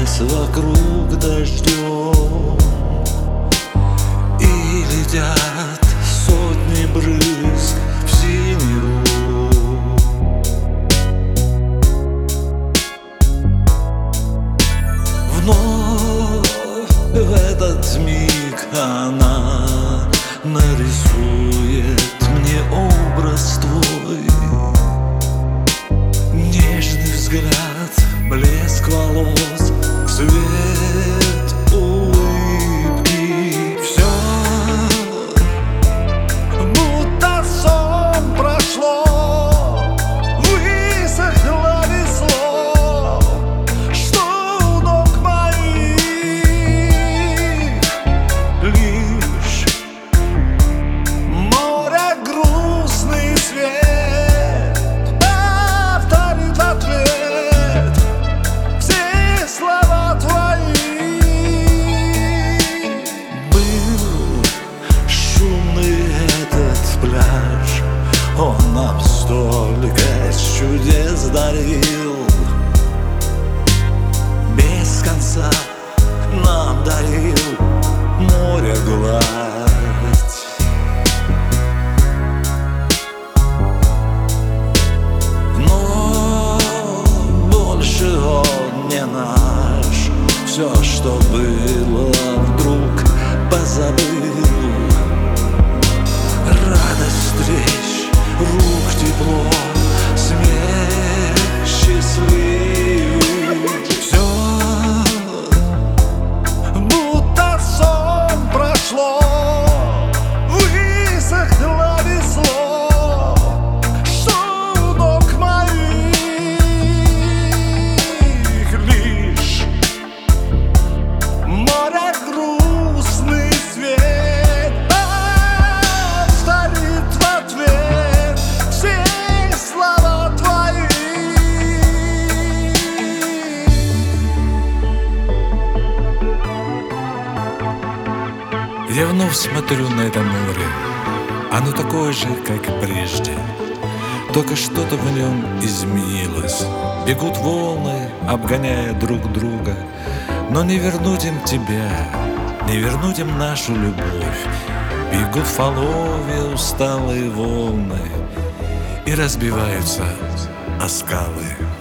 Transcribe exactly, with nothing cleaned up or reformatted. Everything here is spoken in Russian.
Смылась вокруг дождем, и летят сотни брызг в синеву. Вновь в этот миг она нарисует мне образ твой. Нежный взгляд, блеск волос, цвет улыбки. Все будто сон прошло, высохло весло, что у ног моих лишь море, грустный свет повторит в ответ все слова твои. Был шумный этот пляж, он нам столько чудес дарил, без конца нам дарил море гладь. Но больше он не наш, все, что было, вдруг позабыл. Радость встреч, рук тепло, смех счастливый. Все будто сон прошло, высохло весло, что у ног моих лишь море, грустный свет повторит в ответ все слова твои. Я вновь смотрю на это море. Оно такое же, как и прежде, только что-то в нем изменилось. Бегут волны, обгоняя друг друга, но не вернуть им тебя, не вернуть им нашу любовь. Бегут в Фалове усталые волны и разбиваются о скалы.